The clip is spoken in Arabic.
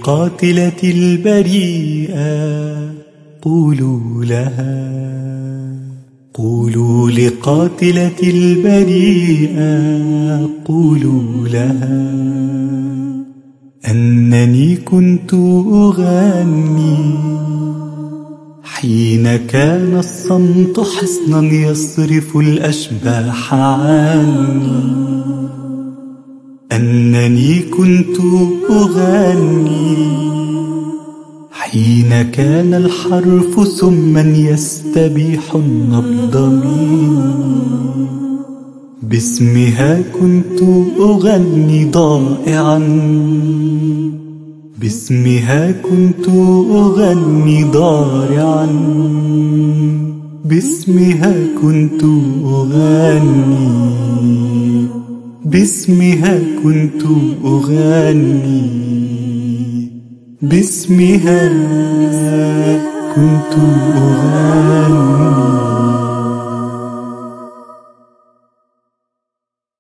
لقاتلة البريئة قولوا لها، قولوا لقاتلة البريئة قولوا لها أنني كنت أغني حين كان الصمت حصنا يصرف الأشباح عني، أنني كنت أغني حين كان الحرف سما يستبيح النبض مني، باسمها كنت أغني ضائعا، باسمها كنت أغني ضارعا، باسمها كنت أغني، باسمها كنت أغني، باسمها كنت أغني.